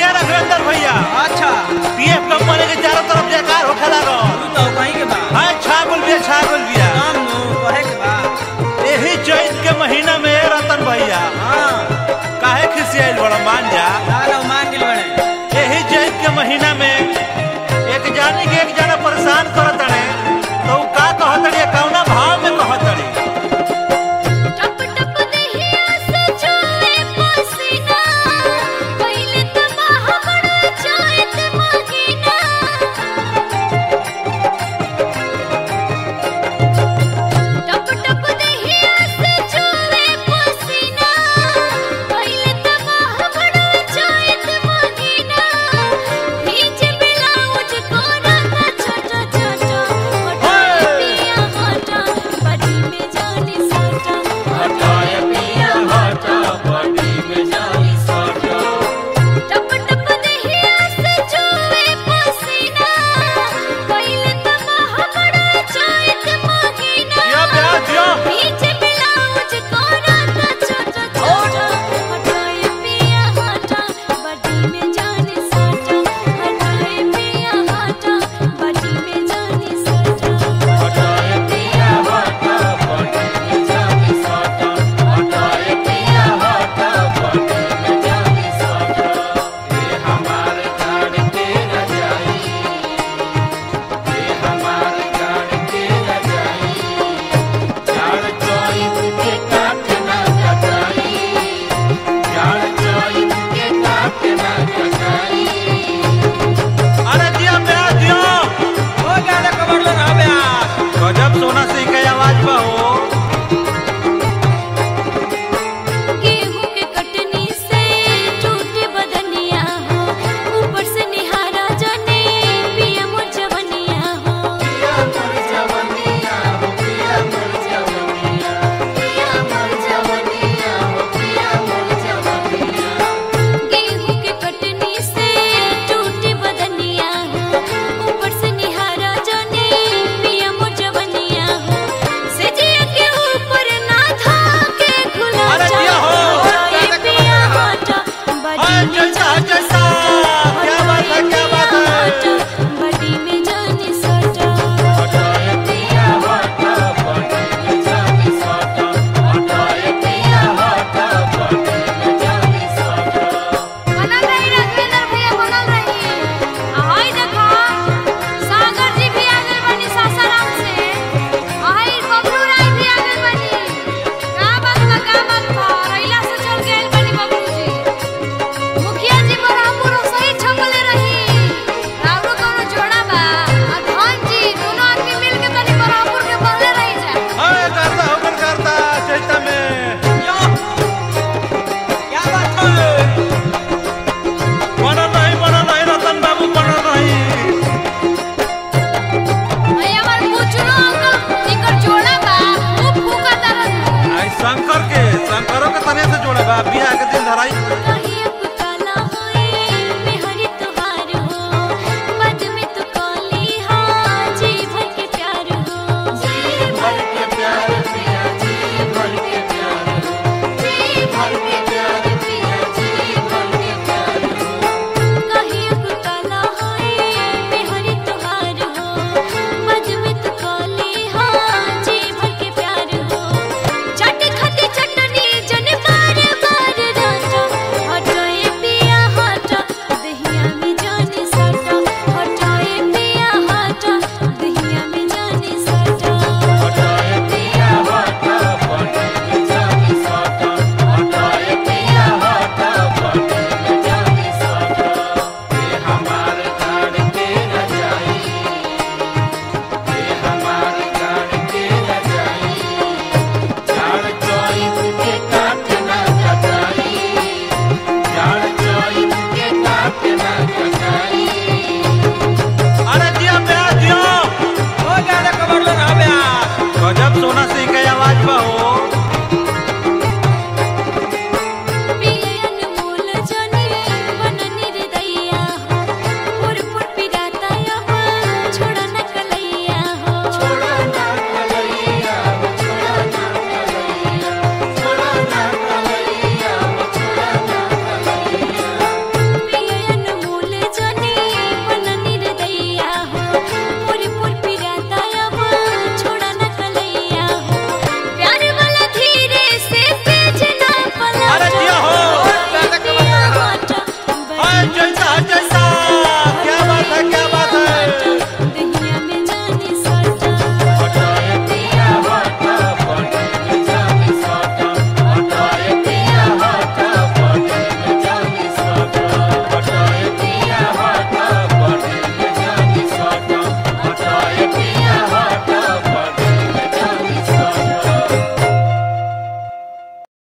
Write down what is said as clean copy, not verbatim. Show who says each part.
Speaker 1: राघवेंद्र भैया।
Speaker 2: अच्छा
Speaker 1: PF company के चारों तरफ जयकार होखे लागल।
Speaker 2: तू तो कहीं के बा
Speaker 1: हाय छागल बिया
Speaker 2: काम नो कहे के बा
Speaker 1: यही चैत के महीना में रतन भैया
Speaker 2: हां
Speaker 1: काहे खिसियाइल बड़ा मान जा
Speaker 2: ना मान गेल बड़े
Speaker 1: यही चैत के महीना में एक जानी के एक जना परेशान करत रहे तो उ का कहत रहे कौना भाव में कहत रहे
Speaker 3: टप टप देहिया से चुए पसीना पहिले त महाबड़ा चैत महीना टप टप देहिया से चुए पसीना पहिले त महाबड़ा चैत महीना पीछे ब्लाउज कोना का छोटा छोटा हटाए पिया हटा बड़ी में जाने साटा हटाए पिया हटा बड़ी में जाने साटा टप टप देहिया से चुए पसीना पहिले त महाबड़ा चैत महीना
Speaker 1: दिया ब्याह दिया
Speaker 3: पीछे ब्लाउज कोना का छोटा छोटा हटाए पिया हटा बड़ी में जाने साटा हटाए पिया हटा बड़ी में जाने साटा हटाए पिया हटा बड़ी में जाने साटा हटाए पिया हटा बड़ी में जाने साटा
Speaker 2: ये हमारे गाड़ के न जाई ये हमारे गाड़ के न जाई जाड़ चोई के काट ना कटाई जाड़ चोई के काट ना कटाई
Speaker 1: अरे दिया ब्याह दिया
Speaker 2: ओ गाड़ा कबर लो ना बे
Speaker 1: गजब सोना सिंह के आवाज बा हो
Speaker 3: गेहूं के कटनी से टूटे बदनिया हो ऊपर से निहारा जाने पिया मोर जवनिया हो
Speaker 2: पिया मोर जवनिया हो पिया मोर जवनिया
Speaker 3: पिया मोर जवनिया हो पिया मोर जवनिया गेहूं के कटनी से टूटे बदनिया हो ऊपर से निहारा जाने पिया मोर जवनिया हो सजिया के ऊपर ना था के खुला
Speaker 1: अरे दिया हो।
Speaker 3: हटाए पिया हटा बड़ी
Speaker 1: हाय
Speaker 3: में
Speaker 1: जैसा जैसा क्या बात है क्या बात है
Speaker 3: हटा बड़ी में जाने साटा
Speaker 2: हटाए पिया हटा बड़ी में जाने साटा हटाए पिया हटा बड़ी में जाने साटा
Speaker 3: बनल रही राघवेंद्र भैया बनल रही हाय देखा सागर जी भी आ गए बनी सासाराम से हाय बबलू राय भी आ गए बनी का बात बा रैला से चल गए बनी बबलू जी मुखिया जी बराबर सही छपले रही रावरो कोनो जोड़ा बा आ धन जी दोनों आदमी मिल के तनी बराबर के बहले रही जा
Speaker 1: हाय करता होकर करता चैता में
Speaker 2: यो क्या बात है
Speaker 1: बना नहीं रतन बाबू बना नहीं
Speaker 3: भैया हमार पूछनो अंकल इकर जोड़ा बा खूब फूका तरन
Speaker 1: आई शंकरों के तने से जोड़े बा बियाह के दिन धराई